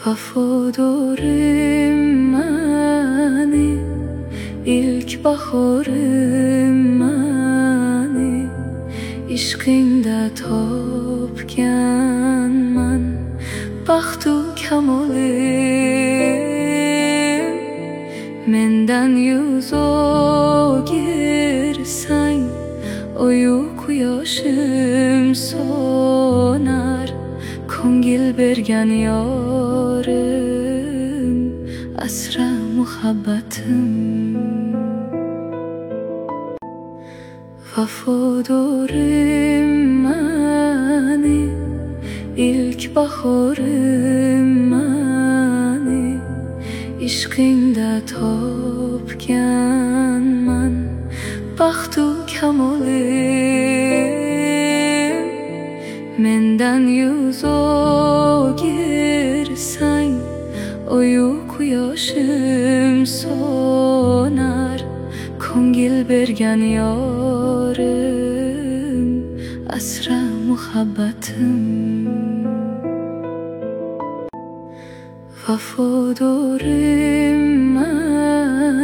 Vafodorim mani, ilk bahorim mani, ishqingda topganman baxtu kamolim. Mendan yuz o'girsang, oyu quyoshim so'nar. Ko'ngil bergan yorim, asra muhabbatim. Vafodorim mani, ilk bahorim mani, ishqingda topganman baxtu kamolim. Mendan yuz o'girsang, oyu quyoshim so'nar. Ko'ngil bergan yorim, asra muhabbatim. Vafodorim